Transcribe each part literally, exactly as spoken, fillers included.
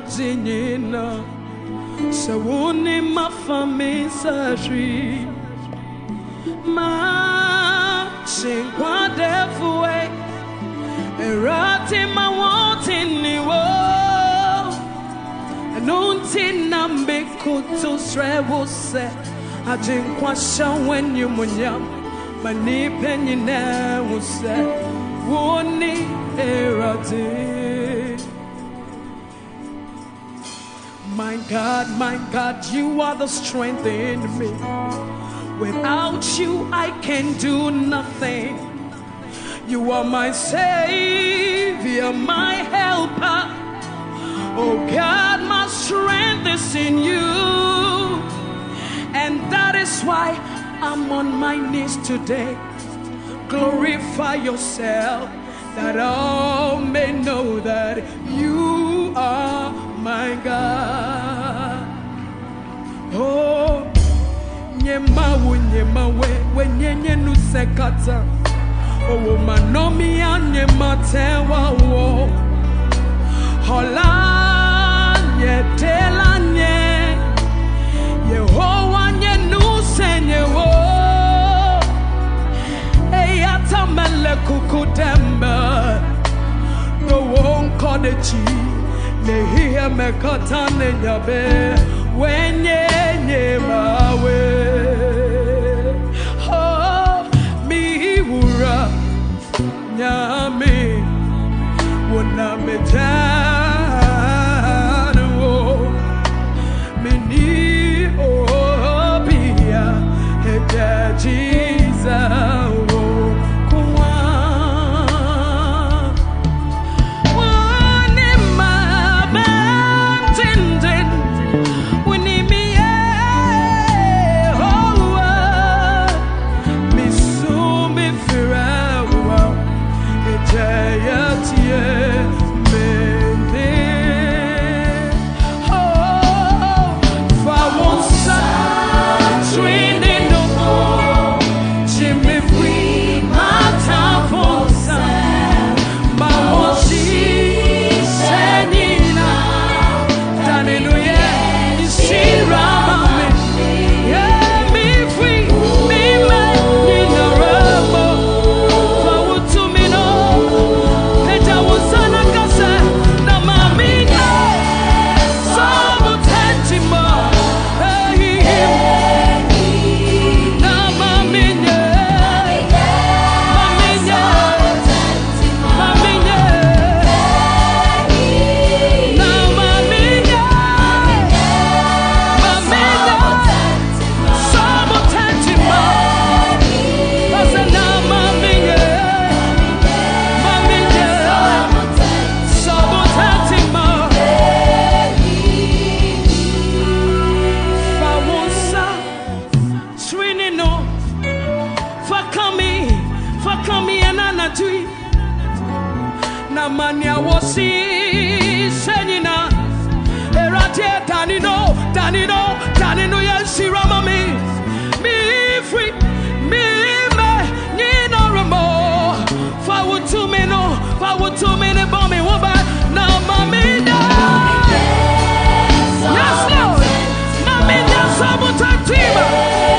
Zinina Sawuni mafami sajri Ma Shinkwa defue Erati ma wantin ni wo Anunti nambe kutu srewo se Ajinkwa shawen yumunyam Mani penyi na wuse Woni erati. My God, my God, you are the strength in me. Without you, I can do nothing. You are my Savior, my helper. Oh God, my strength is in you. And that is why I'm on my knees today. Glorify yourself, that all may know that you are my God. Oh, nyema wo nyema we we nyenye nu sekata. Oh, manomi anyema tewa wo. Hola nye tela nye. Yehowa nye nu senye wo. Eyata mele kukudemba. No one kodechi. Nehia mekata nenyabe wenye nyemawe. Oh, mi wura nyame wona metano meni obia heda Jesus. Mania wosi senina erate tanino tanino tanino yensi rama mi mi free mi me nino ramo fa wutu me no fa wutu me ne bombe woba na mamina. Yes Lord, mamina sabotativa.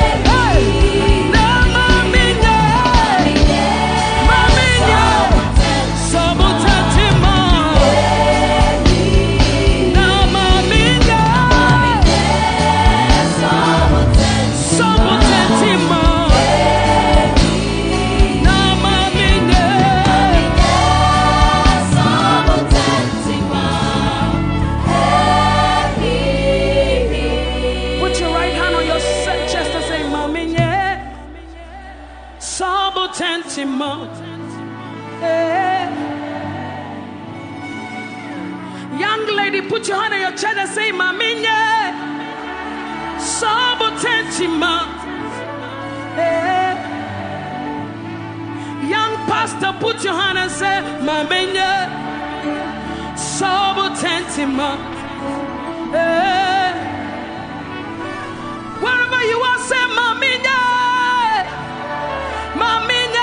Young lady, put your hand on your chest and say, Maminye, Sabotentima. Young pastor, put your hand and say, Maminye, Sabotentima. Wherever you are, say, Maminye, Maminye.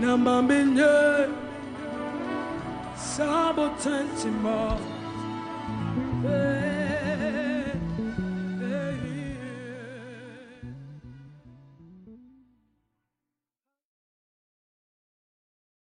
Mama minye Sabo tantima